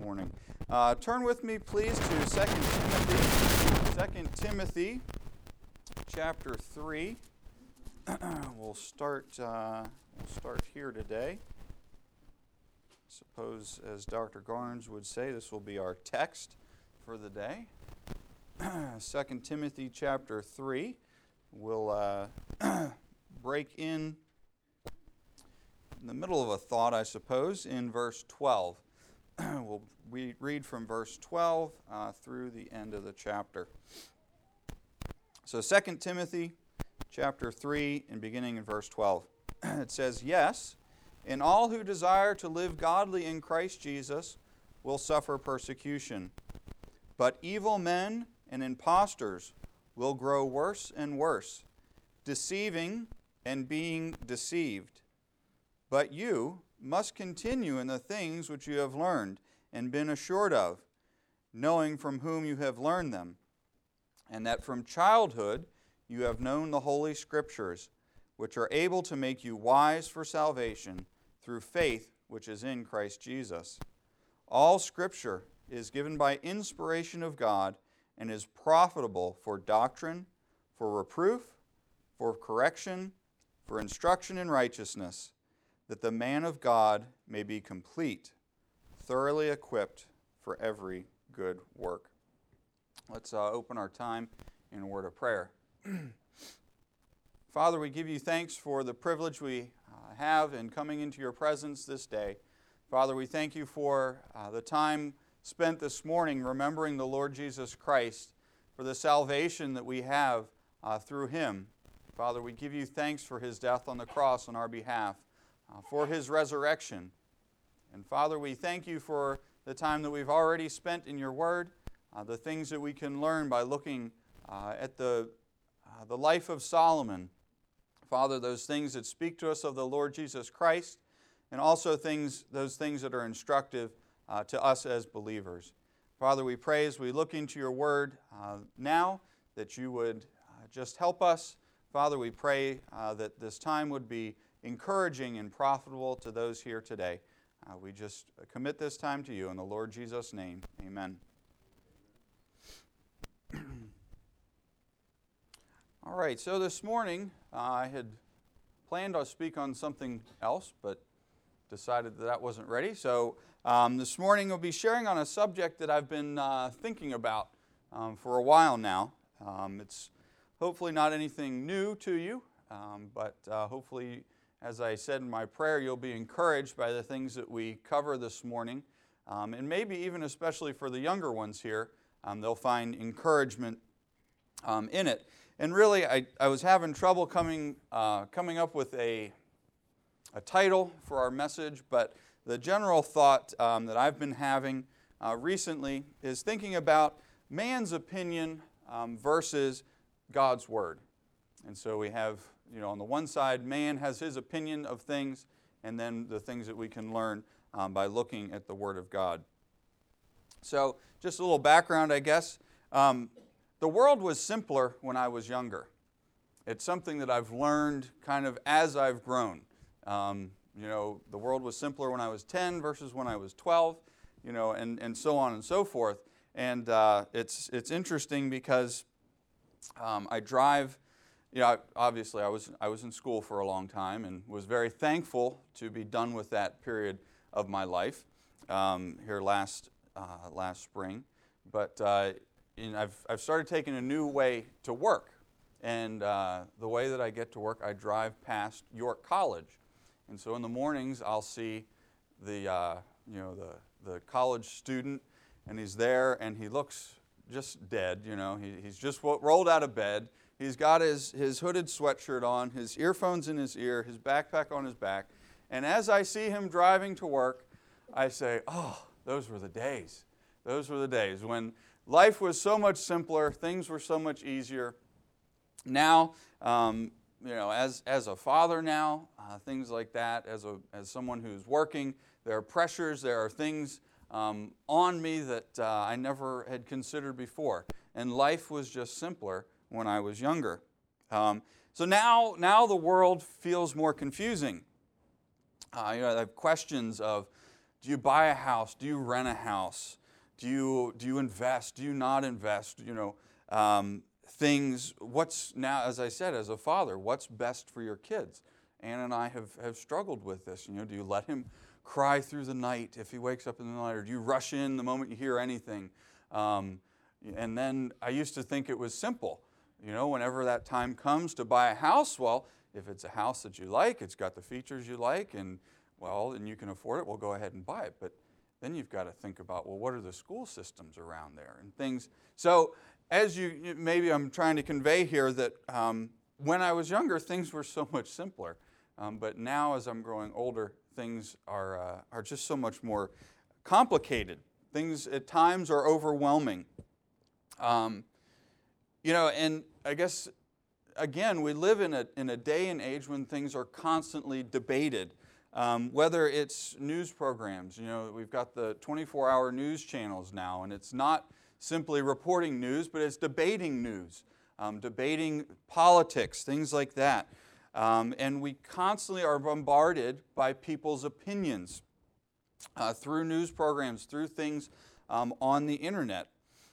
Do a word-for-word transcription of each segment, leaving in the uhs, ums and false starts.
morning. Uh, turn with me, please, to Second Timothy, Second Timothy chapter three. we'll start. Uh, we'll start here today. Suppose, as Doctor Garnes would say, this will be our text for the day. Second Timothy chapter three. We'll uh, break in in the middle of a thought, I suppose, in verse twelve. We'll we read from verse twelve uh, through the end of the chapter. So Second Timothy chapter three, and beginning in verse twelve. It says, "Yes, and all who desire to live godly in Christ Jesus will suffer persecution. But evil men and impostors will grow worse and worse, deceiving and being deceived. But you must continue in the things which you have learned and been assured of, knowing from whom you have learned them, and that from childhood you have known the Holy Scriptures, which are able to make you wise for salvation through faith which is in Christ Jesus. All Scripture is given by inspiration of God and is profitable for doctrine, for reproof, for correction, for instruction in righteousness, that the man of God may be complete, thoroughly equipped for every good work." Let's uh, open our time in a word of prayer. Father, we give you thanks for the privilege we uh, have in coming into your presence this day. Father, we thank you for uh, the time spent this morning remembering the Lord Jesus Christ, for the salvation that we have uh, through Him. Father, we give you thanks for His death on the cross on our behalf, uh, for His resurrection. And Father, we thank you for the time that we've already spent in your Word, uh, the things that we can learn by looking uh, at the, uh, the life of Solomon. Father, those things that speak to us of the Lord Jesus Christ, and also things, those things that are instructive uh, to us as believers. Father, we pray as we look into your Word uh, now that you would uh, just help us. Father, we pray uh, that this time would be encouraging and profitable to those here today. Uh, we just commit this time to you in the Lord Jesus' name. Amen. All right, so this morning uh, I had planned to speak on something else, but decided that that wasn't ready. So um, this morning we'll be sharing on a subject that I've been uh, thinking about um, for a while now. Um, it's hopefully not anything new to you, um, but uh, hopefully, as I said in my prayer, you'll be encouraged by the things that we cover this morning. Um, and maybe even especially for the younger ones here, um, they'll find encouragement um, in it. And really, I, I was having trouble coming uh, coming up with a, a title for our message, but the general thought um, that I've been having uh, recently is thinking about man's opinion um, versus God's Word. And so we have, you know, on the one side, man has his opinion of things, and then the things that we can learn um, by looking at the Word of God. So just a little background, I guess. Um, the world was simpler when I was younger. It's something that I've learned kind of as I've grown. Um, you know, the world was simpler when I was ten versus when I was twelve, you know, and, and so on and so forth. And uh, it's it's interesting because um, I drive. You know, obviously I was I was in school for a long time and was very thankful to be done with that period of my life um, here last uh, last spring. But uh, in, I've I've started taking a new way to work, and uh, the way that I get to work, I drive past York College, and so in the mornings I'll see the uh, you know the the college student, and he's there and he looks just dead. You know, he, he's just rolled out of bed. He's got his, his hooded sweatshirt on, his earphones in his ear, his backpack on his back. And as I see him driving to work, I say, oh, those were the days. Those were the days when life was so much simpler, things were so much easier. Now, um, you know, as, as a father now, uh, things like that, as, a, as someone who's working, there are pressures, there are things um, on me that uh, I never had considered before. And life was just simpler when I was younger. Um, so now, now the world feels more confusing. Uh, you know, I have questions of, do you buy a house? Do you rent a house? Do you do you invest? Do you not invest? You know, um, things. What's now, as I said, as a father, what's best for your kids? Ann and I have have struggled with this. You know, do you let him cry through the night if he wakes up in the night, or do you rush in the moment you hear anything? Um, and then I used to think it was simple. You know, whenever that time comes to buy a house, well, if it's a house that you like, it's got the features you like, and well, and you can afford it, well, go ahead and buy it. But then you've got to think about, well, what are the school systems around there and things. So as you, maybe I'm trying to convey here that um, when I was younger, things were so much simpler. Um, but now as I'm growing older, things are, uh, are just so much more complicated. Things at times are overwhelming. Um, you know, and I guess, again, we live in a, in a day and age when things are constantly debated. Um, whether it's news programs, you know, we've got the twenty-four hour news channels now, and it's not simply reporting news, but it's debating news, um, debating politics, things like that. Um, and we constantly are bombarded by people's opinions uh, through news programs, through things um, on the internet.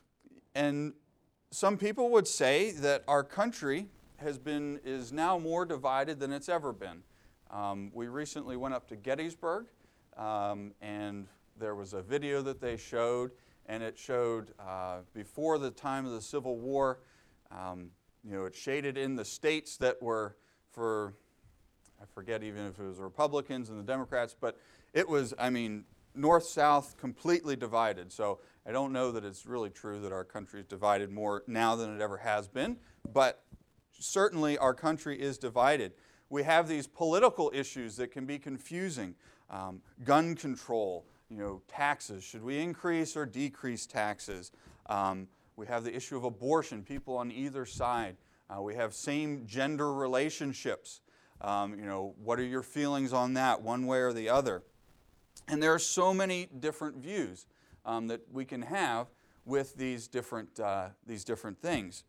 And some people would say that our country has been, is now more divided than it's ever been. Um, we recently went up to Gettysburg, um, and there was a video that they showed, and it showed uh, before the time of the Civil War, um, you know, it shaded in the states that were for, I forget even if it was the Republicans and the Democrats, but it was, I mean, north-south completely divided. So I don't know that it's really true that our country is divided more now than it ever has been, but certainly our country is divided. We have these political issues that can be confusing. Um, gun control, you know, taxes. Should we increase or decrease taxes? Um, we have the issue of abortion, people on either side. Uh, we have same gender relationships. Um, you know, what are your feelings on that, one way or the other? And there are so many different views um, that we can have with these different, uh, these different things.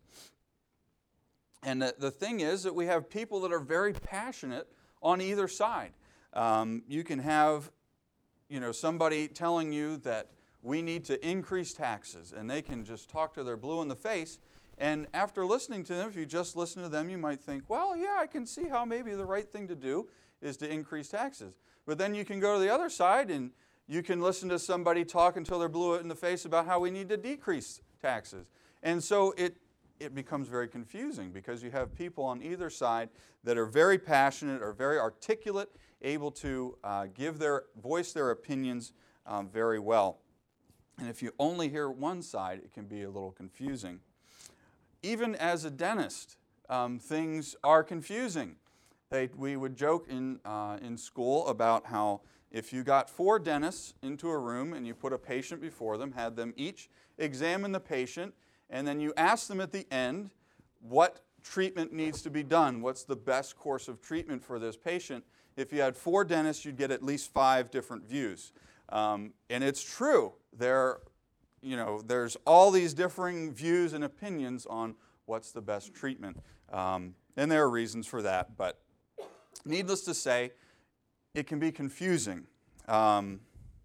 And the, the thing is that we have people that are very passionate on either side. Um, you can have, you know, somebody telling you that we need to increase taxes, and they can just talk to their blue in the face. And after listening to them, if you just listen to them, you might think, well, yeah, I can see how maybe the right thing to do is to increase taxes. But then you can go to the other side and you can listen to somebody talk until they're blue in the face about how we need to decrease taxes. And so it, it becomes very confusing because you have people on either side that are very passionate, are very articulate, able to uh, give their, voice their opinions um, very well. And if you only hear one side, it can be a little confusing. Even as a dentist, um, things are confusing. They, we would joke in, uh, in school about how if you got four dentists into a room and you put a patient before them, had them each examine the patient, and then you ask them at the end what treatment needs to be done, what's the best course of treatment for this patient. If you had four dentists, you'd get at least five different views. Um, and it's true. There, you know, there's all these differing views and opinions on what's the best treatment. Um, and there are reasons for that, but needless to say, it can be confusing. Um,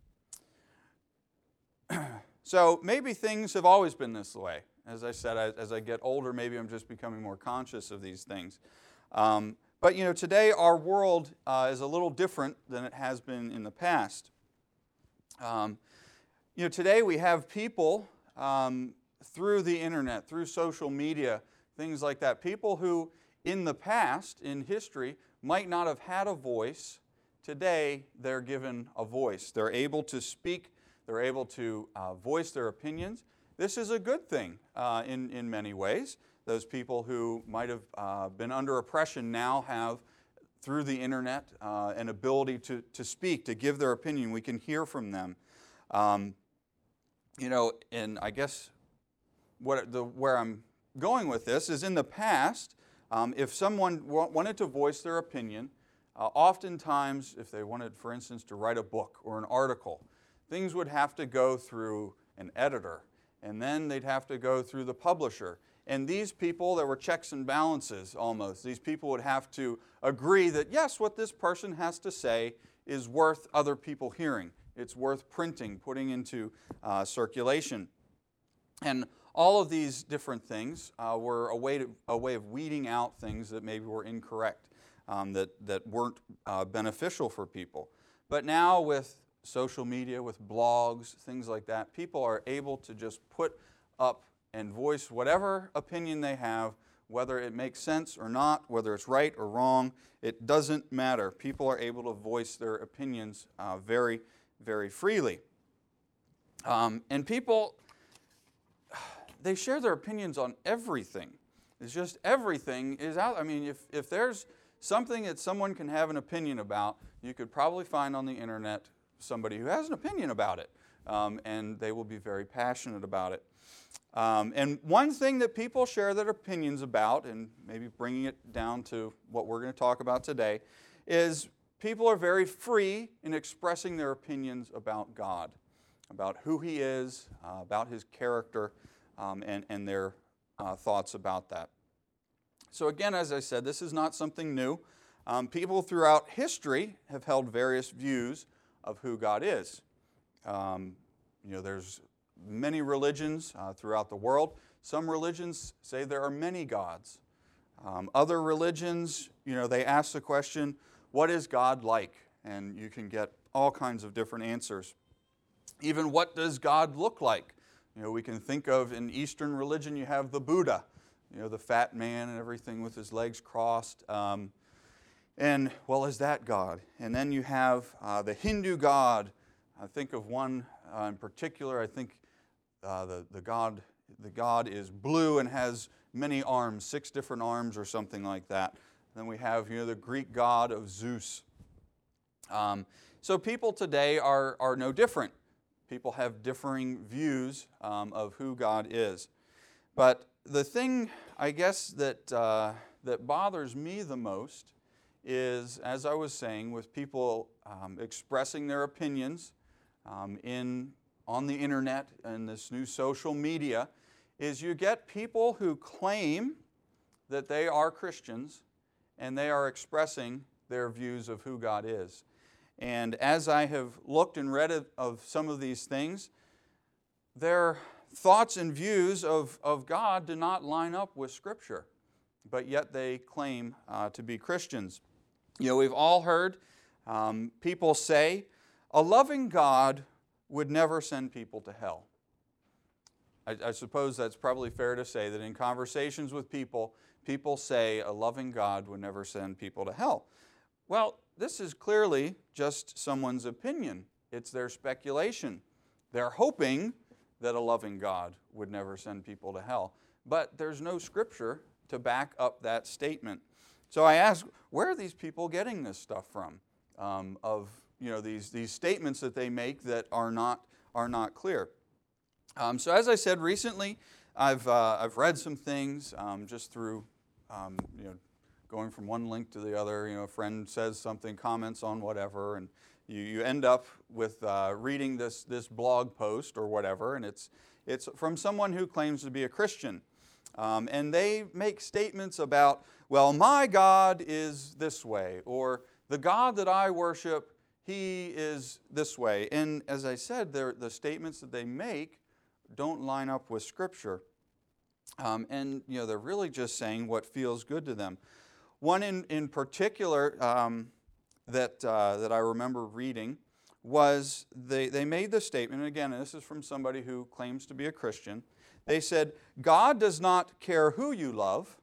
so maybe things have always been this way. As I said, I, as I get older, maybe I'm just becoming more conscious of these things. Um, but you know, today our world uh, is a little different than it has been in the past. Um, you know, today we have people um, through the internet, through social media, things like that. People who, in the past, in history, might not have had a voice. Today, they're given a voice. They're able to speak. They're able to uh, voice their opinions. This is a good thing uh, in, in many ways. Those people who might have uh, been under oppression now have, through the internet, uh, an ability to, to speak, to give their opinion. We can hear from them. Um, you know, and I guess what the, where I'm going with this is in the past, um, if someone w- wanted to voice their opinion, uh, oftentimes if they wanted, for instance, to write a book or an article, things would have to go through an editor, and then they'd have to go through the publisher. And these people, there were checks and balances almost. These people would have to agree that, yes, what this person has to say is worth other people hearing. it's worth printing, putting into uh, circulation. And all of these different things uh, were a way, to, a way of weeding out things that maybe were incorrect, um, that, that weren't uh, beneficial for people. But now with social media, with blogs, things like that, people are able to just put up and voice whatever opinion they have, whether it makes sense or not, whether it's right or wrong. It doesn't matter. People are able to voice their opinions uh, very, very freely. Um, and people, they share their opinions on everything. It's just everything is out. I mean, if, if there's something that someone can have an opinion about, you could probably find on the internet somebody who has an opinion about it, um, and they will be very passionate about it. Um, and one thing that people share their opinions about, and maybe bringing it down to what we're going to talk about today, is people are very free in expressing their opinions about God, about who He is, uh, about His character, um, and, and their uh, thoughts about that. So again, as I said, this is not something new. Um, people throughout history have held various views of who God is. Um, you know, there's many religions uh, throughout the world. Some religions say there are many gods. Um, other religions, you know, they ask the question, what is God like? And you can get all kinds of different answers. Even what does God look like? You know, we can think of in Eastern religion, you have the Buddha, you know, the fat man and everything with his legs crossed. Um, and, well, is that God? And then you have uh, the Hindu God. I think of one uh, in particular. I think uh, the, the, God, the God is blue and has many arms, six different arms or something like that. Then we have, you know, the Greek god of Zeus. Um, so people today are, are no different. People have differing views um, of who God is. But the thing, I guess, that, uh, that bothers me the most is, as I was saying, with people um, expressing their opinions um, in, on the internet and this new social media, is you get people who claim that they are Christians and they are expressing their views of who God is. And as I have looked and read of some of these things, their thoughts and views of, of God do not line up with Scripture, but yet they claim uh, to be Christians. You know, we've all heard um, people say, a loving God would never send people to hell. I, I suppose that's probably fair to say that in conversations with people, people say a loving God would never send people to hell. Well, this is clearly just someone's opinion. It's their speculation. They're hoping that a loving God would never send people to hell. But there's no Scripture to back up that statement. So I ask, where are these people getting this stuff from? Um, of you know these these statements that they make that are not are not clear. Um, so as I said recently, I've uh, I've read some things um, just through um, you know going from one link to the other. You know, a friend says something, comments on whatever, and you, you end up with uh, reading this this blog post or whatever, and it's it's from someone who claims to be a Christian. Um, and they make statements about, well, my God is this way, or the God that I worship, He is this way. And as I said, the statements that they make don't line up with Scripture. Um, and, you know, they're really just saying what feels good to them. One in, in particular um, that, uh, that I remember reading was they, they made the statement, and again, this is from somebody who claims to be a Christian. They said, God does not care who you love.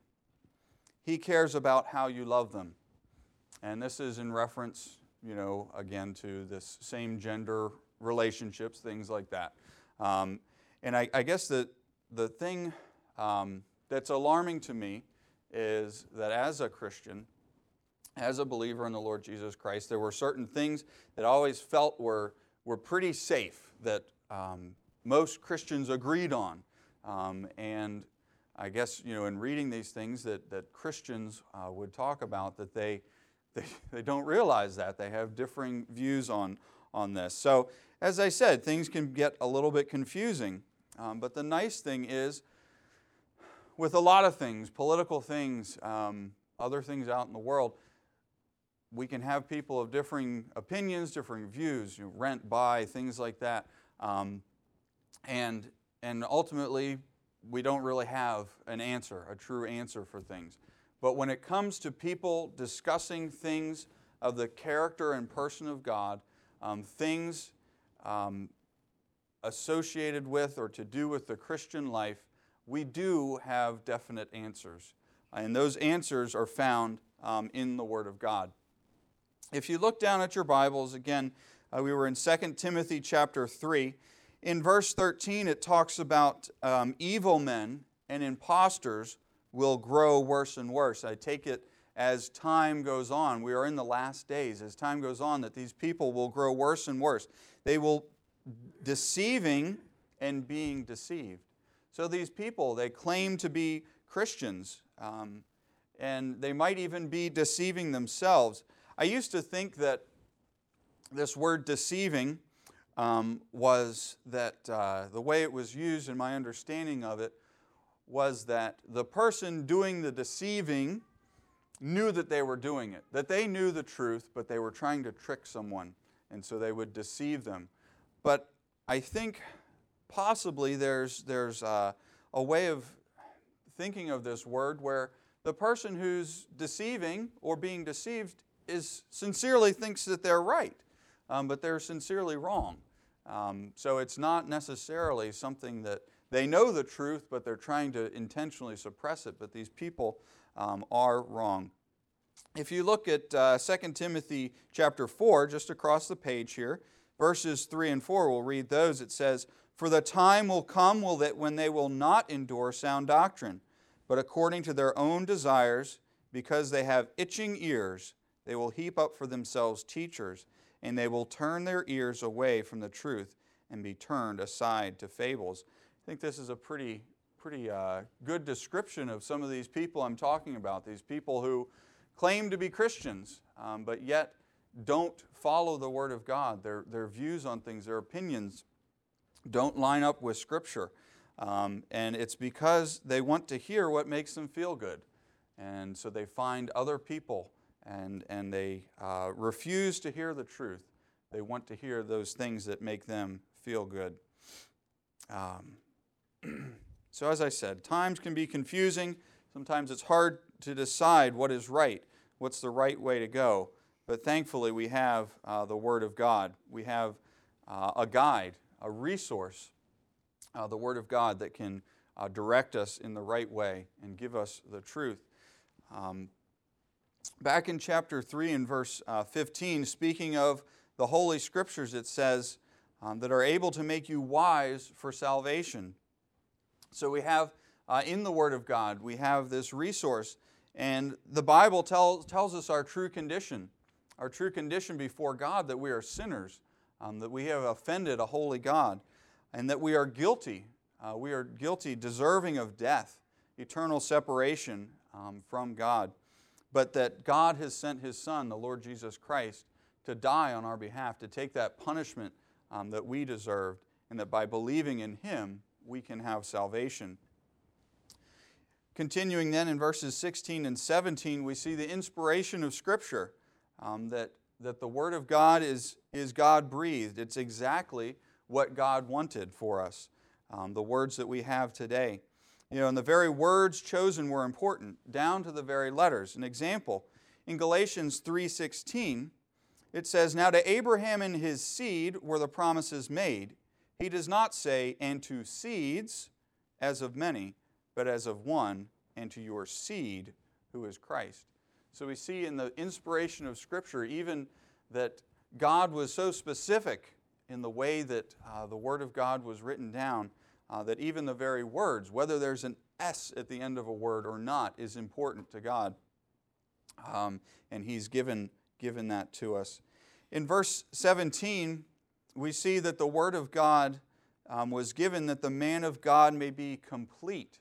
He cares about how you love them. And this is in reference, you know, again, to this same gender relationships, things like that. Um, and I, I guess the, the thing um, that's alarming to me is that as a Christian, as a believer in the Lord Jesus Christ, there were certain things that I always felt were, were pretty safe, that um, most Christians agreed on. Um, and I guess, you know, in reading these things that, that Christians uh, would talk about, that they, they they don't realize that. They have differing views on, on this. So, as I said, things can get a little bit confusing. Um, but the nice thing is, with a lot of things, political things, um, other things out in the world, we can have people of differing opinions, differing views, you know, rent, buy, things like that. Um, and, and ultimately, we don't really have an answer, a true answer for things. But when it comes to people discussing things of the character and person of God, um, things um, associated with or to do with the Christian life, we do have definite answers. And those answers are found um, in the Word of God. If you look down at your Bibles, again, uh, we were in Second Timothy chapter three. In verse thirteen, it talks about um, evil men and impostors will grow worse and worse. I take it as time goes on, we are in the last days, as time goes on, that these people will grow worse and worse. They will deceiving and being deceived. So these people, they claim to be Christians, um, and they might even be deceiving themselves. I used to think that this word deceiving um, was that uh, the way it was used in my understanding of it was that the person doing the deceiving knew that they were doing it, that they knew the truth, but they were trying to trick someone, and so they would deceive them. But I think possibly there's, there's a, a way of thinking of this word where the person who's deceiving or being deceived is sincerely thinks that they're right, um, but they're sincerely wrong. Um, so it's not necessarily something that they know the truth, but they're trying to intentionally suppress it. But these people um, are wrong. If you look at uh, Second Timothy chapter four, just across the page here, verses three and four, we'll read those. It says, "For the time will come will that when they will not endure sound doctrine, but according to their own desires, because they have itching ears, they will heap up for themselves teachers, and they will turn their ears away from the truth and be turned aside to fables." I think this is a pretty, pretty uh, good description of some of these people I'm talking about, these people who claim to be Christians, um, but yet don't follow the Word of God. Their, their views on things, their opinions don't line up with Scripture. Um, and it's because they want to hear what makes them feel good. And so they find other people and, and they uh, refuse to hear the truth. They want to hear those things that make them feel good. Um, so as I said, times can be confusing. Sometimes it's hard to decide what is right, what's the right way to go. But thankfully we have uh, the Word of God. We have uh, a guide, a resource, uh, the Word of God that can uh, direct us in the right way and give us the truth. Um, back in chapter three and verse uh, fifteen, speaking of the Holy Scriptures, it says um, that are able to make you wise for salvation. So we have uh, in the Word of God, we have this resource, and the Bible tell, tells us our true condition, our true condition before God, that we are sinners, um, that we have offended a holy God, and that we are guilty. Uh, we are guilty, deserving of death, eternal separation um, from God. But that God has sent His Son, the Lord Jesus Christ, to die on our behalf, to take that punishment um, that we deserved, and that by believing in Him, we can have salvation. Continuing then in verses sixteen and seventeen, we see the inspiration of Scripture, um, that, that the Word of God is, is God-breathed. It's exactly what God wanted for us, um, the words that we have today. You know, and the very words chosen were important, down to the very letters. An example, in Galatians three sixteen, it says, "Now to Abraham and his seed were the promises made. He does not say, and to seeds, as of many, but as of one, and to your seed, who is Christ." So we see in the inspiration of Scripture even that God was so specific in the way that uh, the Word of God was written down, uh, that even the very words, whether there's an S at the end of a word or not, is important to God. Um, and He's given, given that to us. In verse seventeen, we see that the Word of God um, was given that the man of God may be complete.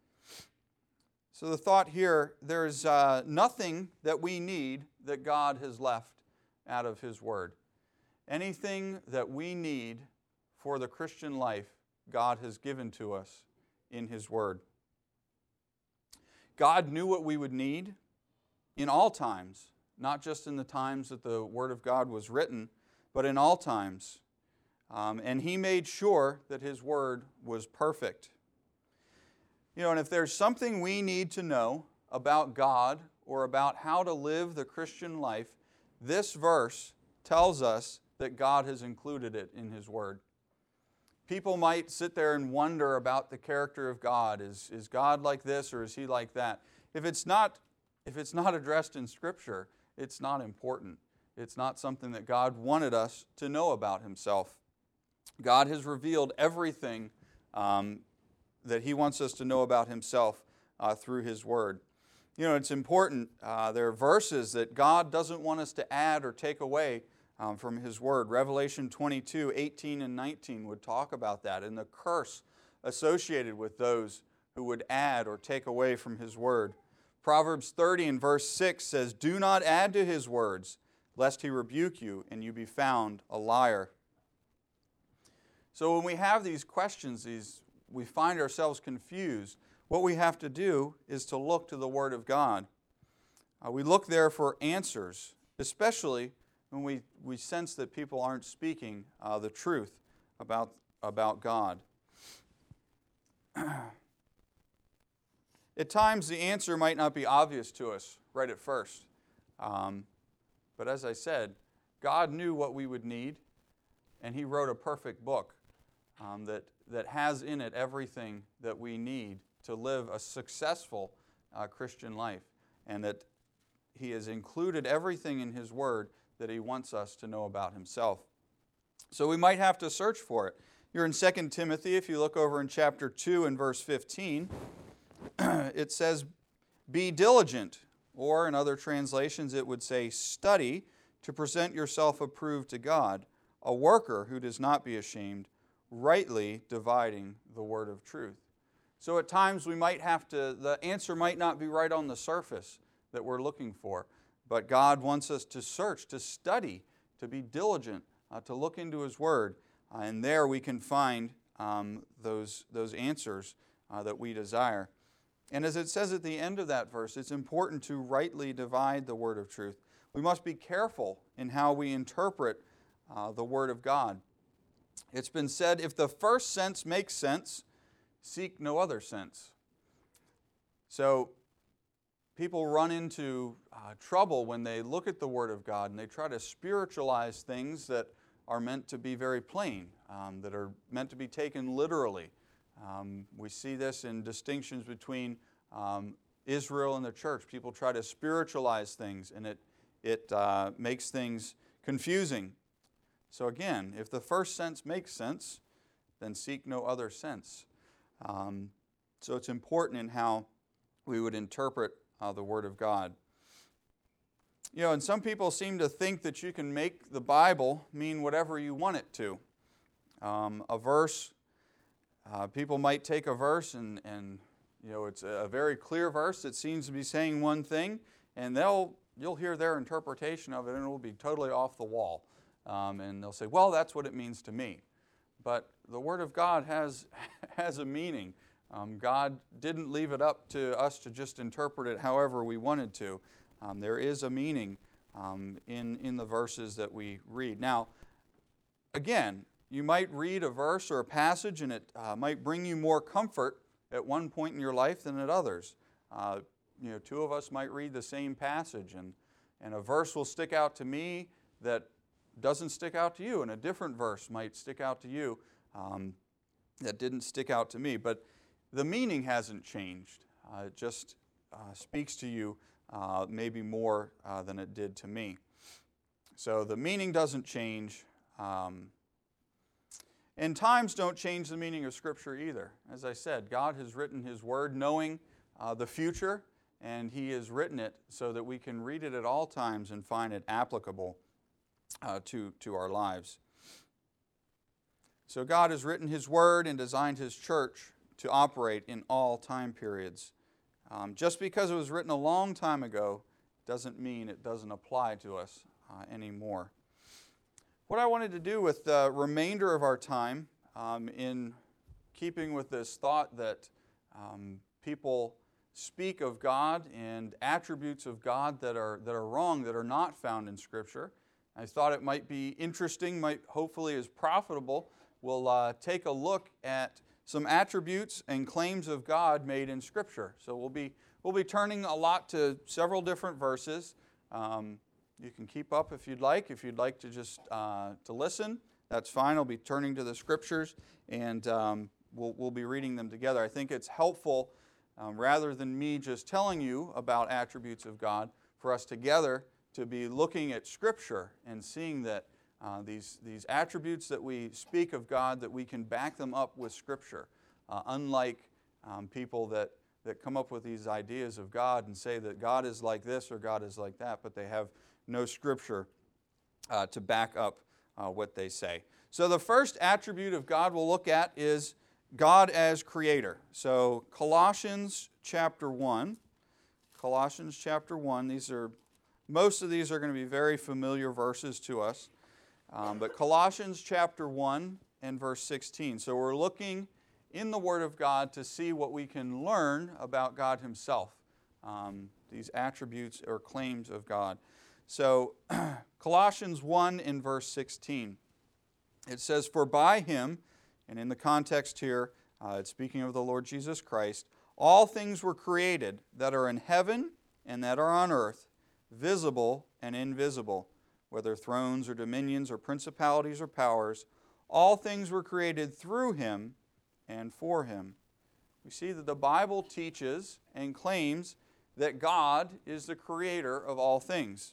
So the thought here, there's uh, nothing that we need that God has left out of His Word. Anything that we need for the Christian life, God has given to us in His Word. God knew what we would need in all times, not just in the times that the Word of God was written, but in all times. Um, and He made sure that His Word was perfect. You know, and if there's something we need to know about God or about how to live the Christian life, this verse tells us that God has included it in His Word. People might sit there and wonder about the character of God. Is, is God like this or is He like that? If it's not, if it's not addressed in Scripture, it's not important. It's not something that God wanted us to know about Himself. God has revealed everything um, that He wants us to know about Himself uh, through His Word. You know, it's important. Uh, there are verses that God doesn't want us to add or take away um, from His Word. Revelation twenty-two, eighteen and nineteen would talk about that and the curse associated with those who would add or take away from His Word. Proverbs thirty and verse six says, "Do not add to His words, lest He rebuke you and you be found a liar." So when we have these questions, these we find ourselves confused, what we have to do is to look to the Word of God. Uh, we look there for answers, especially when we, we sense that people aren't speaking uh, the truth about, about God. At times, the answer might not be obvious to us right at first. Um, but as I said, God knew what we would need, and He wrote a perfect book um, that that has in it everything that we need to live a successful uh, Christian life, and that He has included everything in His Word that He wants us to know about Himself. So we might have to search for it. You're in Second Timothy, if you look over in chapter two and verse fifteen, it says, "Be diligent," or in other translations it would say, "Study to present yourself approved to God, a worker who does not be ashamed, rightly dividing the word of truth." So at times we might have to, the answer might not be right on the surface that we're looking for, but God wants us to search, to study, to be diligent, uh, to look into His Word, uh, and there we can find um, those, those answers uh, that we desire. And as it says at the end of that verse, it's important to rightly divide the word of truth. We must be careful in how we interpret uh, the Word of God. It's been said, if the first sense makes sense, seek no other sense. So people run into uh, trouble when they look at the Word of God and they try to spiritualize things that are meant to be very plain, um, that are meant to be taken literally. Um, we see this in distinctions between um, Israel and the church. People try to spiritualize things, and it, it uh, makes things confusing. So again, if the first sense makes sense, then seek no other sense. Um, so it's important in how we would interpret uh, the Word of God. You know, and some people seem to think that you can make the Bible mean whatever you want it to. Um, a verse, uh, people might take a verse and, and, you know, it's a very clear verse that seems to be saying one thing, and they'll you'll hear their interpretation of it, and it will be totally off the wall. Um, and they'll say, well, that's what it means to me. But the Word of God has, has a meaning. Um, God didn't leave it up to us to just interpret it however we wanted to. Um, there is a meaning um, in, in the verses that we read. Now, again, you might read a verse or a passage and it uh, might bring you more comfort at one point in your life than at others. Uh, you know, two of us might read the same passage, and, and a verse will stick out to me that doesn't stick out to you, and a different verse might stick out to you um, that didn't stick out to me. But the meaning hasn't changed. Uh, it just uh, speaks to you uh, maybe more uh, than it did to me. So the meaning doesn't change. Um, and times don't change the meaning of Scripture either. As I said, God has written His Word knowing uh, the future, and He has written it so that we can read it at all times and find it applicable Uh, to, to our lives. So God has written His Word and designed His church to operate in all time periods. Um, just because it was written a long time ago doesn't mean it doesn't apply to us uh, anymore. What I wanted to do with the remainder of our time, um, in keeping with this thought that um, people speak of God and attributes of God that are, that are wrong, that are not found in Scripture. I thought it might be interesting, might hopefully is profitable. We'll uh, take a look at some attributes and claims of God made in Scripture. So we'll be, we'll be turning a lot to several different verses. Um, you can keep up if you'd like. If you'd like to just uh, to listen, that's fine. I'll be turning to the Scriptures, and um, we'll, we'll be reading them together. I think it's helpful, um, rather than me just telling you about attributes of God, for us together to be looking at Scripture and seeing that uh, these, these attributes that we speak of God, that we can back them up with Scripture. Uh, unlike um, people that, that come up with these ideas of God and say that God is like this or God is like that, but they have no Scripture uh, to back up uh, what they say. So the first attribute of God we'll look at is God as Creator. So Colossians chapter one. Colossians chapter one. These are, most of these are going to be very familiar verses to us. Um, but Colossians chapter one and verse sixteen. So we're looking in the Word of God to see what we can learn about God Himself. Um, these attributes or claims of God. So Colossians one in verse sixteen. It says, "For by Him," and in the context here, uh, it's speaking of the Lord Jesus Christ, "all things were created that are in heaven and that are on earth, visible and invisible, whether thrones or dominions or principalities or powers. All things were created through Him and for Him." We see that the Bible teaches and claims that God is the creator of all things.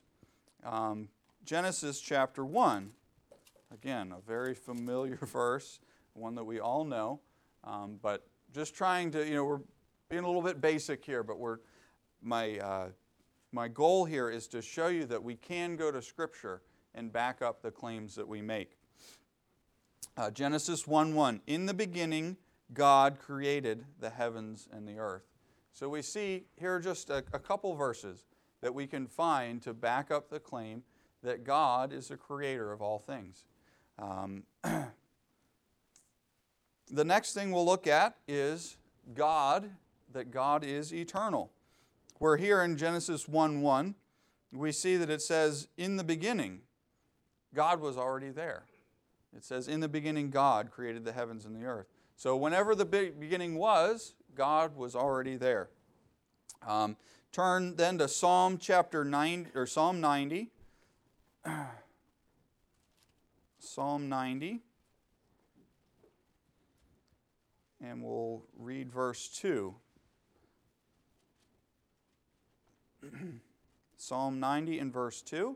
Um, Genesis chapter one, again, a very familiar verse, one that we all know, um, but just trying to, you know, we're being a little bit basic here, but we're, my, uh, my goal here is to show you that we can go to Scripture and back up the claims that we make. Uh, Genesis one one, "In the beginning, God created the heavens and the earth." So we see here just a, a couple verses that we can find to back up the claim that God is the creator of all things. Um, the next thing we'll look at is God, that God is eternal. We're here in Genesis one one. We see that it says, "In the beginning," God was already there. It says, "In the beginning, God created the heavens and the earth." So whenever the beginning was, God was already there. Um, turn then to Psalm chapter nine or Psalm ninety. Psalm ninety. And we'll read verse two. Psalm ninety and verse two.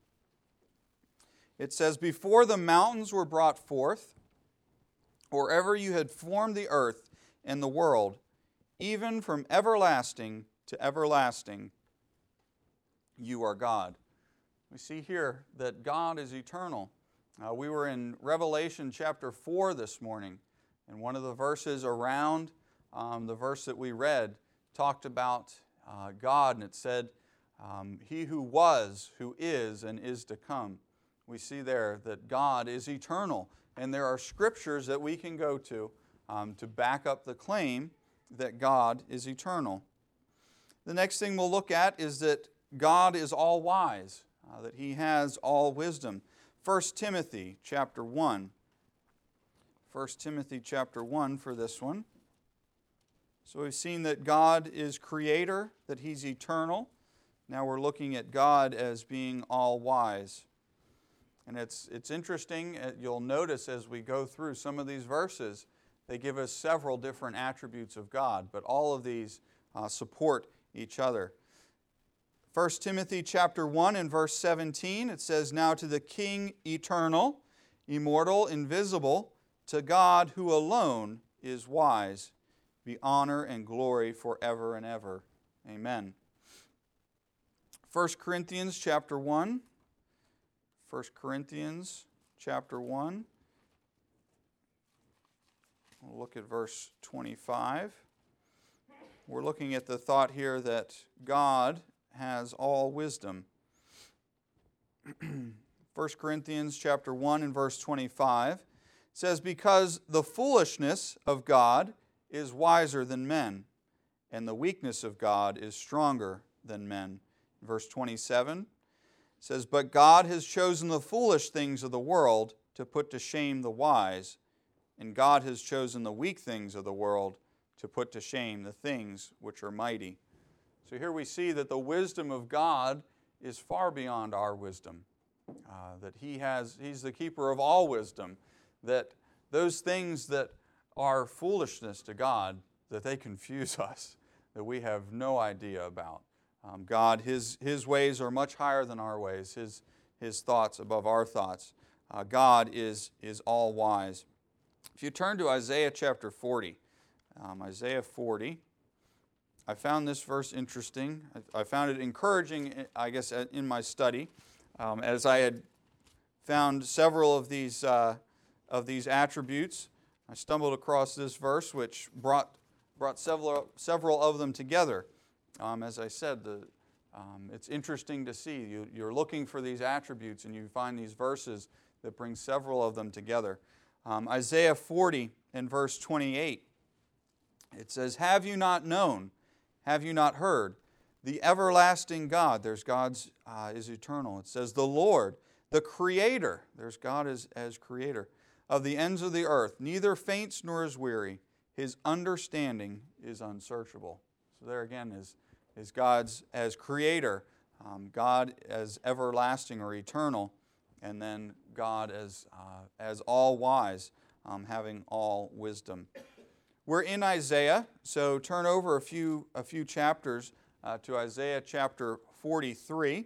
It says, "Before the mountains were brought forth, or ever you had formed the earth and the world, even from everlasting to everlasting, you are God." We see here that God is eternal. Uh, we were in Revelation chapter four this morning, and one of the verses around um, the verse that we read talked about uh, God, and it said, um, "He who was, who is, and is to come." We see there that God is eternal, and there are scriptures that we can go to um, to back up the claim that God is eternal. The next thing we'll look at is that God is all-wise, uh, that He has all wisdom. First Timothy chapter one. First Timothy chapter one for this one. So we've seen that God is creator, that He's eternal. Now we're looking at God as being all-wise. And it's, it's interesting, you'll notice as we go through some of these verses, they give us several different attributes of God, but all of these uh, support each other. First Timothy chapter one and verse seventeen, it says, "Now to the King eternal, immortal, invisible, to God who alone is wise, be honor and glory forever and ever. Amen." First Corinthians chapter one. First Corinthians chapter one. We'll look at verse twenty-five. We're looking at the thought here that God has all wisdom. First Corinthians chapter one and verse twenty-five says, "Because the foolishness of God is wiser than men, and the weakness of God is stronger than men. Verse twenty-seven says, but God has chosen the foolish things of the world to put to shame the wise, and God has chosen the weak things of the world to put to shame the things which are mighty. So here we see that the wisdom of God is far beyond our wisdom, uh, that he has, He's the keeper of all wisdom, that those things that are foolishness to God, that they confuse us, that we have no idea about. Um, God, his, his ways are much higher than our ways, His, his thoughts above our thoughts. Uh, God is, is all wise. If you turn to Isaiah chapter forty, um, Isaiah forty, I found this verse interesting. I, I found it encouraging, I guess, in my study, um, as I had found several of these, uh, of these attributes. I stumbled across this verse, which brought, brought several, several of them together. Um, as I said, the, um, it's interesting to see. You, you're looking for these attributes, and you find these verses that bring several of them together. Um, Isaiah forty and verse twenty-eight, it says, have you not known, have you not heard, the everlasting God, there's God's, uh, is eternal. It says, the Lord, the Creator, there's God as, as Creator, of the ends of the earth, neither faints nor is weary, His understanding is unsearchable. So there again is, is God's as Creator, um, God as everlasting or eternal, and then God as, uh, as all-wise, um, having all wisdom. We're in Isaiah, so turn over a few, a few chapters uh, to Isaiah chapter forty-three.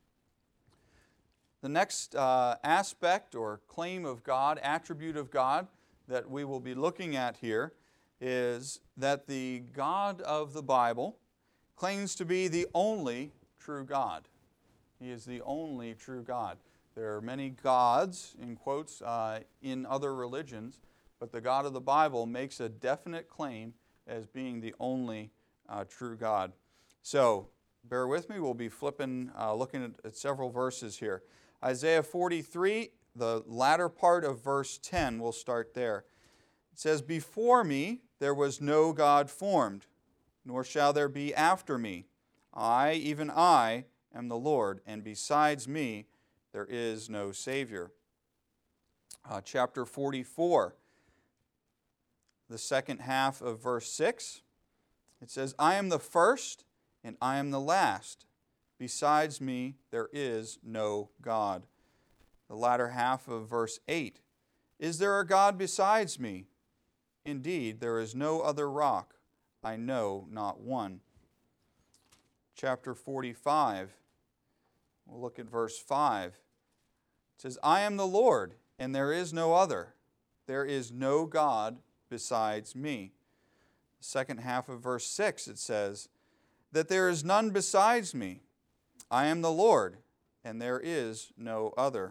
The next uh, aspect or claim of God, attribute of God, that we will be looking at here is that the God of the Bible claims to be the only true God. He is the only true God. There are many gods, in quotes, uh, in other religions, but the God of the Bible makes a definite claim as being the only uh, true God. So, bear with me, we'll be flipping, uh, looking at, at several verses here. Isaiah forty-three, the latter part of verse ten, we'll start there. It says, before me there was no God formed, nor shall there be after me. I, even I, am the Lord, and besides me there is no Savior. Uh, chapter forty-four, the second half of verse six, it says, I am the first and I am the last. Besides me there is no God. The latter half of verse eight, is there a God besides me? Indeed, there is no other rock. I know not one. Chapter forty-five, we'll look at verse five. It says, I am the Lord, and there is no other. There is no God besides me. The second half of verse six, it says, that there is none besides me. I am the Lord, and there is no other.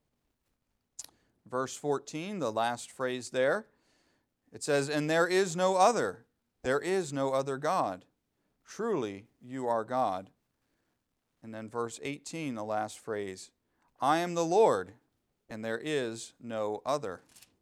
Verse fourteen, the last phrase there, it says, and there is no other. There is no other God. Truly, you are God. And then verse eighteen, the last phrase, I am the Lord, and there is no other.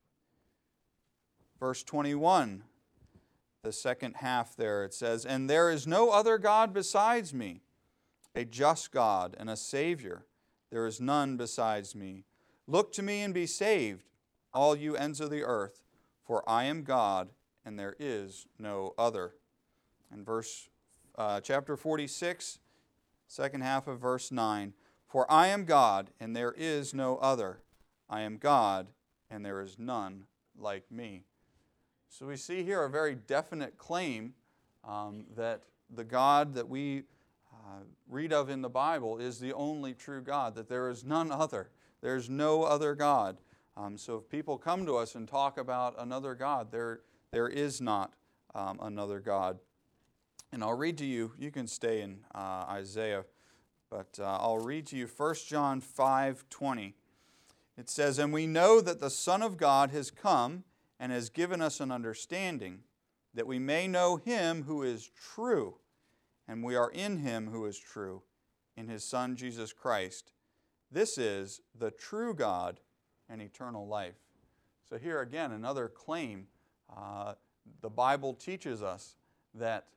Verse twenty-one, the second half there, it says, and there is no other God besides me, a just God and a Savior. There is none besides me. Look to me and be saved, all you ends of the earth, for I am God, and there is no other. And verse, uh, chapter forty-six, second half of verse nine, for I am God, and there is no other. I am God, and there is none like me. So we see here a very definite claim um, that the God that we uh, read of in the Bible is the only true God, that there is none other. There's no other God. Um, so if people come to us and talk about another God, there, there is not um, another God. And I'll read to you, you can stay in uh, Isaiah, but uh, I'll read to you First John five twenty. It says, and we know that the Son of God has come and has given us an understanding, that we may know Him who is true, and we are in Him who is true, in His Son Jesus Christ. This is the true God and eternal life. So here again, another claim. Uh, the Bible teaches us that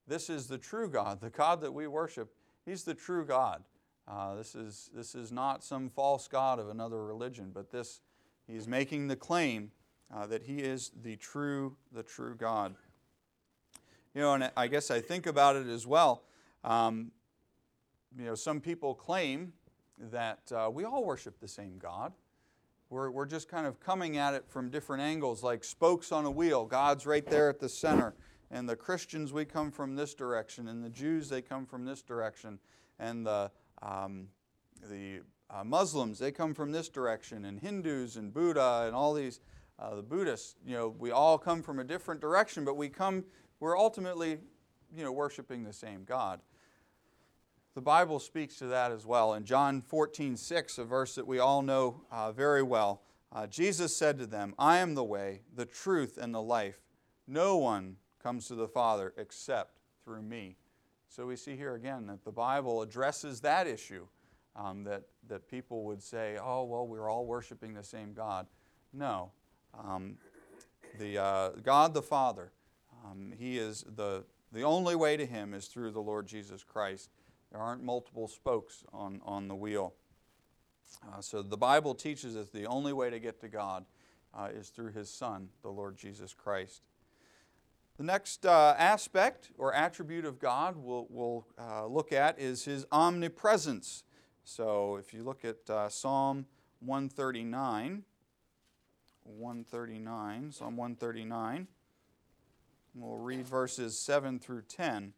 this is the true God. The God that we worship, He's the true God. Uh, this is, this is not some false god of another religion, but this, He's making the claim uh, that He is the true, the true God. You know, and I guess I think about it as well. Um, you know, some people claim that uh, we all worship the same God. We're, we're just kind of coming at it from different angles, like spokes on a wheel. God's right there at the center. And the Christians, we come from this direction. And the Jews, they come from this direction. And the, um, the uh, Muslims, they come from this direction. And Hindus and Buddha and all these, uh, the Buddhists, you know, we all come from a different direction, but we come, we're ultimately, you know, worshiping the same God. The Bible speaks to that as well. In John fourteen six, a verse that we all know uh, very well, uh, Jesus said to them, I am the way, the truth, and the life. No one comes to the Father except through me. So we see here again that the Bible addresses that issue, um, that, that people would say, oh, well, we're all worshiping the same God. No. Um, the uh, God the Father, um, He is the, the only way to Him is through the Lord Jesus Christ. There aren't multiple spokes on, on the wheel. Uh, so the Bible teaches us the only way to get to God uh, is through His Son, the Lord Jesus Christ. The next uh, aspect or attribute of God we'll, we'll uh, look at is His omnipresence. So if you look at uh, Psalm one thirty-nine, one thirty-nine, Psalm one thirty-nine, we'll read verses seven through ten.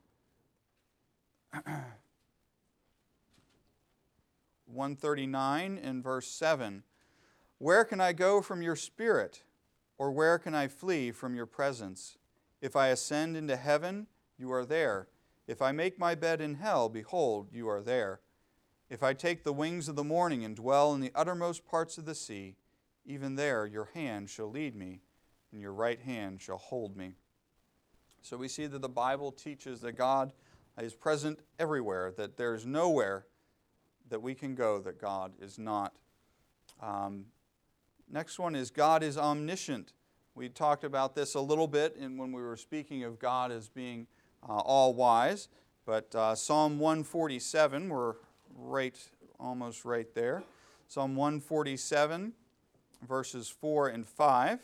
one thirty-nine in verse seven. Where can I go from your spirit, or where can I flee from your presence? If I ascend into heaven, you are there. If I make my bed in hell, behold, you are there. If I take the wings of the morning and dwell in the uttermost parts of the sea, even there your hand shall lead me, and your right hand shall hold me. So we see that the Bible teaches that God is present everywhere, that there's nowhere that we can go that God is not. Um, next one is God is omniscient. We talked about this a little bit in when we were speaking of God as being uh, all-wise, but uh, Psalm one forty-seven, we're right, almost right there. Psalm one forty-seven, verses four and five.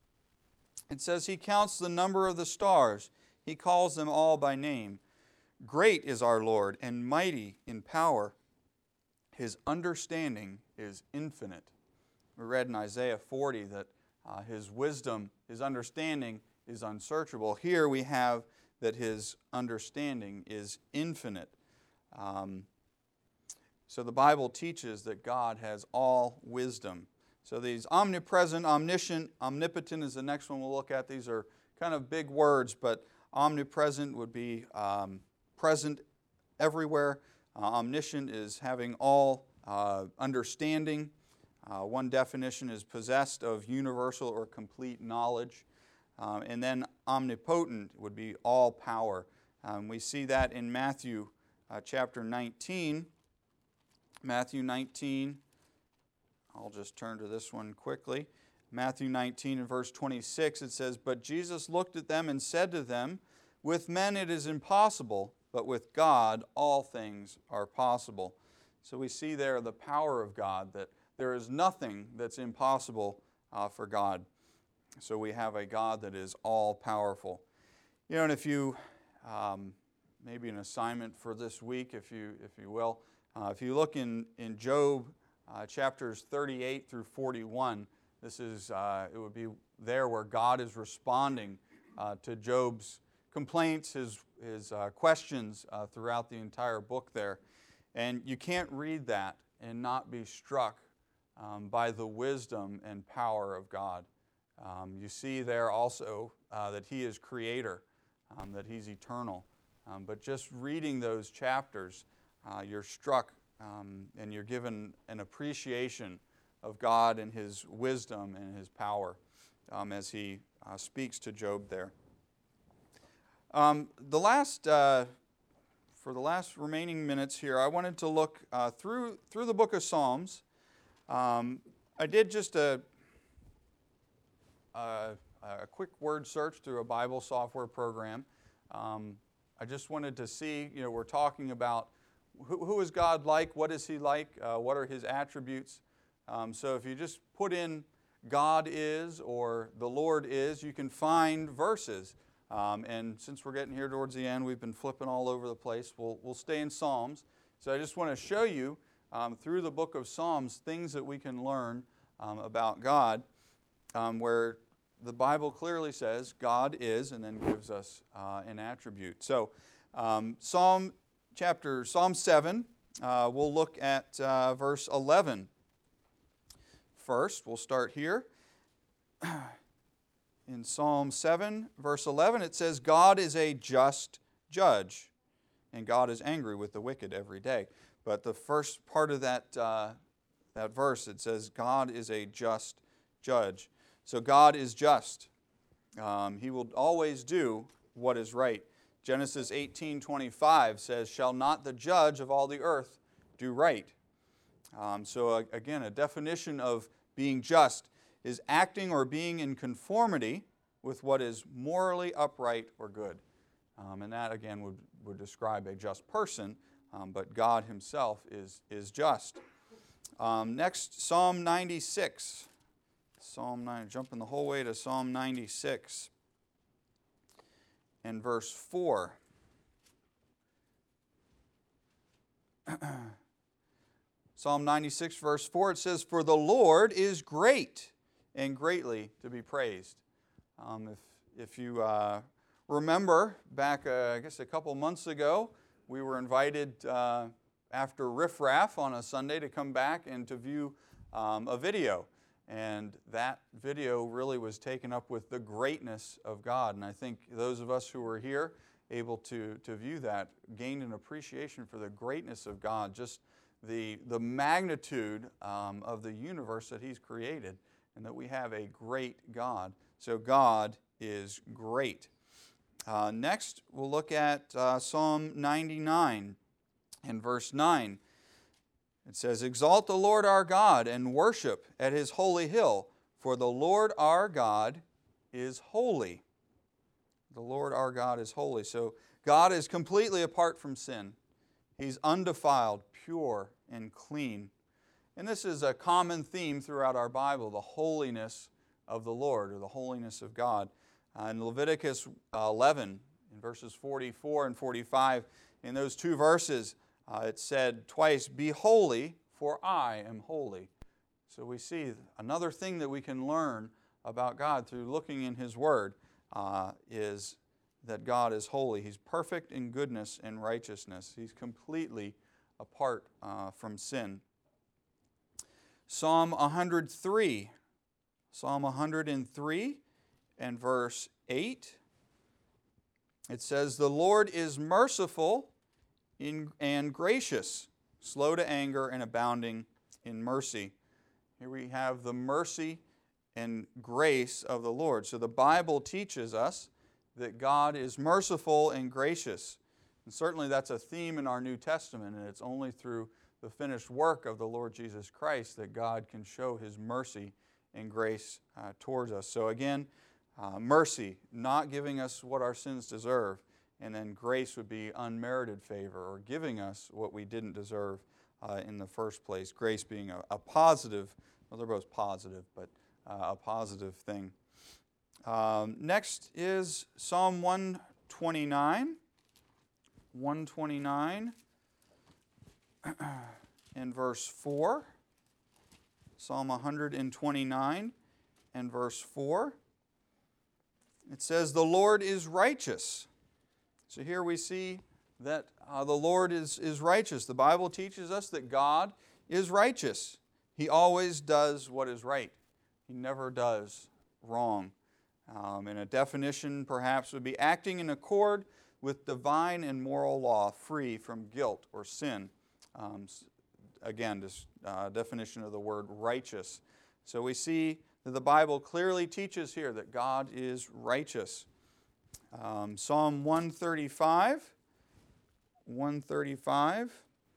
It says, He counts the number of the stars. He calls them all by name. Great is our Lord, and mighty in power. His understanding is infinite. We read in Isaiah forty that uh, His wisdom, His understanding is unsearchable. Here we have that His understanding is infinite. Um, so the Bible teaches that God has all wisdom. So these omnipresent, omniscient, omnipotent is the next one we'll look at. These are kind of big words, but omnipresent would be um, present everywhere. Uh, omniscient is having all uh, understanding. Uh, one definition is possessed of universal or complete knowledge. Um, and then omnipotent would be all power. Um, we see that in Matthew uh, chapter nineteen. Matthew nineteen, I'll just turn to this one quickly. Matthew nineteen and verse twenty-six, it says, But Jesus looked at them and said to them, With men it is impossible, but with God all things are possible. So we see there the power of God, that there is nothing that's impossible uh, for God. So we have a God that is all-powerful. You know, and if you, um, maybe an assignment for this week, if you if you will, uh, if you look in, in Job uh, chapters thirty-eight through forty-one, this is, uh, it would be there where God is responding uh, to Job's complaints, his, his uh, questions uh, throughout the entire book there. And you can't read that and not be struck um, by the wisdom and power of God. Um, you see there also uh, that He is creator, um, that He's eternal. Um, but just reading those chapters, uh, you're struck um, and you're given an appreciation of God and His wisdom and His power um, as He uh, speaks to Job there. Um, the last, uh, for the last remaining minutes here, I wanted to look uh, through through the book of Psalms. Um, I did just a, a a quick word search through a Bible software program. Um, I just wanted to see, you know, we're talking about who, who is God like, what is He like, uh, what are His attributes. Um, so if you just put in God is or the Lord is, you can find verses. Um, and since we're getting here towards the end, we've been flipping all over the place. We'll, we'll stay in Psalms. So I just want to show you um, through the book of Psalms things that we can learn um, about God, um, where the Bible clearly says God is, and then gives us uh, an attribute. So um, Psalm chapter Psalm seven, uh, we'll look at uh, verse eleven. First, we'll start here. In Psalm seven, verse eleven, it says, God is a just judge, and God is angry with the wicked every day. But the first part of that, uh, that verse, it says, God is a just judge. So God is just. Um, he will always do what is right. Genesis eighteen twenty-five says, shall not the judge of all the earth do right? Um, so uh, again, a definition of being just is acting or being in conformity with what is morally upright or good. Um, and that, again, would, would describe a just person, um, but God Himself is, is just. Um, next, Psalm ninety-six. Psalm nine, jumping the whole way to Psalm ninety-six and verse four. Psalm ninety-six, verse four, it says, for the Lord is great and greatly to be praised. Um, if, if you uh, remember, back, uh, I guess a couple months ago, we were invited uh, after Riff Raff on a Sunday to come back and to view um, a video. And that video really was taken up with the greatness of God. And I think those of us who were here, able to, to view that, gained an appreciation for the greatness of God, just the, the magnitude um, of the universe that He's created, and that we have a great God. So God is great. Uh, next, we'll look at uh, Psalm ninety-nine and verse nine. It says, exalt the Lord our God and worship at His holy hill, for the Lord our God is holy. The Lord our God is holy. So God is completely apart from sin. He's undefiled, pure, and clean. And this is a common theme throughout our Bible, the holiness of the Lord, or the holiness of God. Uh, in Leviticus eleven, in verses forty-four and forty-five, in those two verses, Uh, it said twice, be holy, for I am holy. So we see another thing that we can learn about God through looking in His Word uh, is that God is holy. He's perfect in goodness and righteousness. He's completely apart uh, from sin. Psalm one hundred three. Psalm one hundred three and verse eight. It says, the Lord is merciful and gracious, slow to anger, and abounding in mercy. Here we have the mercy and grace of the Lord. So the Bible teaches us that God is merciful and gracious. And certainly that's a theme in our New Testament, and it's only through the finished work of the Lord Jesus Christ that God can show His mercy and grace uh, towards us. So again, uh, mercy, not giving us what our sins deserve. And then grace would be unmerited favor, or giving us what we didn't deserve uh, in the first place. Grace being a, a positive, well, they're both positive, but uh, a positive thing. Um, next is Psalm one twenty-nine. one twenty-nine and verse four. Psalm one twenty-nine and verse four. It says, the Lord is righteous. So here we see that uh, the Lord is, is righteous. The Bible teaches us that God is righteous. He always does what is right. He never does wrong. Um, and a definition perhaps would be acting in accord with divine and moral law, free from guilt or sin. Um, again, this uh, definition of the word righteous. So we see that the Bible clearly teaches here that God is righteous. Um, Psalm one thirty-five, one thirty-five,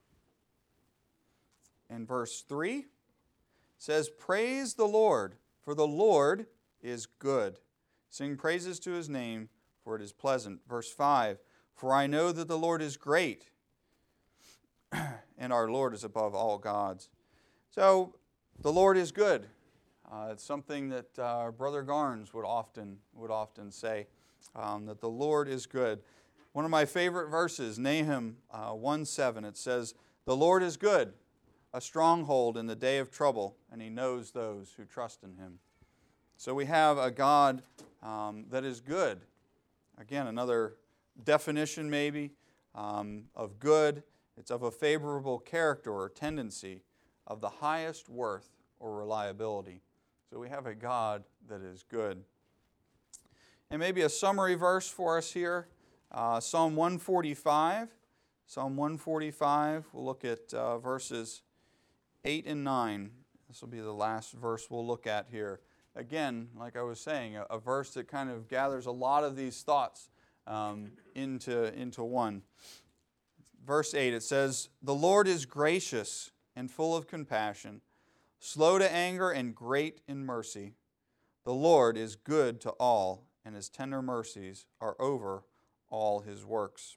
and verse three says, praise the Lord, for the Lord is good. Sing praises to His name, for it is pleasant. Verse five, For I know that the Lord is great, and our Lord is above all gods. So, the Lord is good. Uh, it's something that uh, Brother Garnes would often would often say, um, that the Lord is good. One of my favorite verses, Nahum uh, one seven, it says, "The Lord is good, a stronghold in the day of trouble, and He knows those who trust in Him." So we have a God um, that is good. Again, another definition maybe um, of good. It's of a favorable character or tendency of the highest worth or reliability. So we have a God that is good. And maybe a summary verse for us here, uh, Psalm one forty-five. Psalm one forty-five, we'll look at uh, verses eight and nine. This will be the last verse we'll look at here. Again, like I was saying, a, a verse that kind of gathers a lot of these thoughts um, into, into one. Verse eight, it says, "The Lord is gracious and full of compassion, slow to anger and great in mercy. The Lord is good to all, and His tender mercies are over all His works."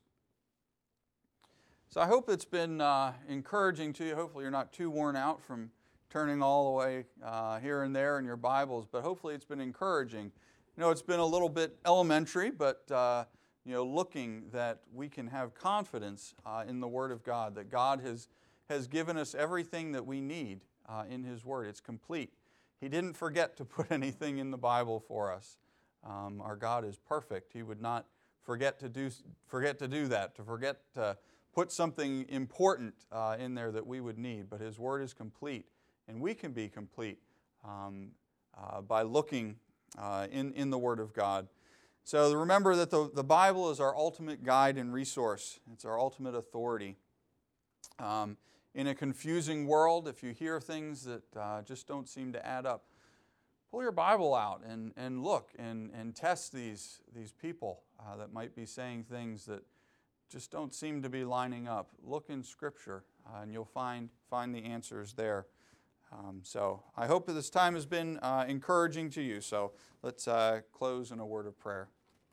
So I hope it's been uh, encouraging to you. Hopefully you're not too worn out from turning all the way uh, here and there in your Bibles, but hopefully it's been encouraging. You know, it's been a little bit elementary, but uh, you know, looking that we can have confidence uh, in the Word of God, that God has, has given us everything that we need uh, in His Word. It's complete. He didn't forget to put anything in the Bible for us. Um, our God is perfect. He would not forget to do forget to do that, to forget to put something important uh, in there that we would need. But His Word is complete, and we can be complete um, uh, by looking uh, in, in the Word of God. So remember that the, the Bible is our ultimate guide and resource. It's our ultimate authority. Um, in a confusing world, if you hear things that uh, just don't seem to add up, pull your Bible out and, and look and, and test these, these people uh, that might be saying things that just don't seem to be lining up. Look in Scripture uh, and you'll find, find the answers there. Um, so I hope that this time has been uh, encouraging to you. So let's uh, close in a word of prayer.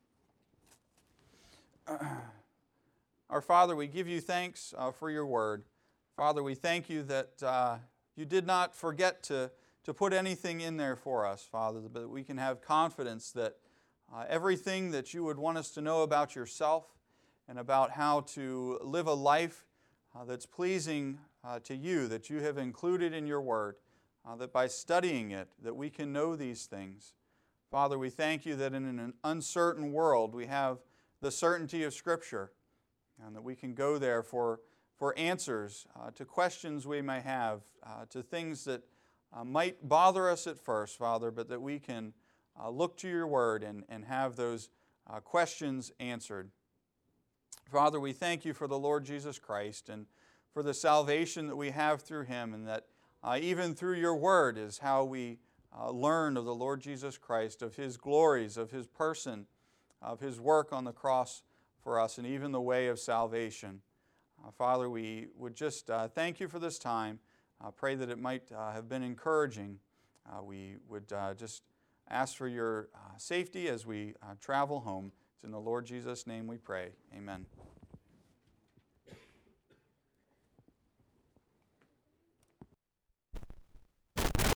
Our Father, we give you thanks uh, for your word. Father, we thank you that uh, you did not forget to, to put anything in there for us, Father, but that we can have confidence that uh, everything that you would want us to know about yourself and about how to live a life uh, that's pleasing uh, to you, that you have included in your word, uh, that by studying it, that we can know these things. Father, we thank you that in an uncertain world we have the certainty of Scripture, and that we can go there for, for answers uh, to questions we may have, uh, to things that uh, might bother us at first, Father, but that we can uh, look to your word and, and have those uh, questions answered. Father, we thank you for the Lord Jesus Christ and for the salvation that we have through Him, and that uh, even through your word is how we uh, learn of the Lord Jesus Christ, of His glories, of His person, of His work on the cross for us, and even the way of salvation. Uh, Father, we would just uh, thank you for this time. I uh, pray that it might uh, have been encouraging. Uh, we would uh, just ask for your uh, safety as we uh, travel home. It's in the Lord Jesus' name we pray. Amen.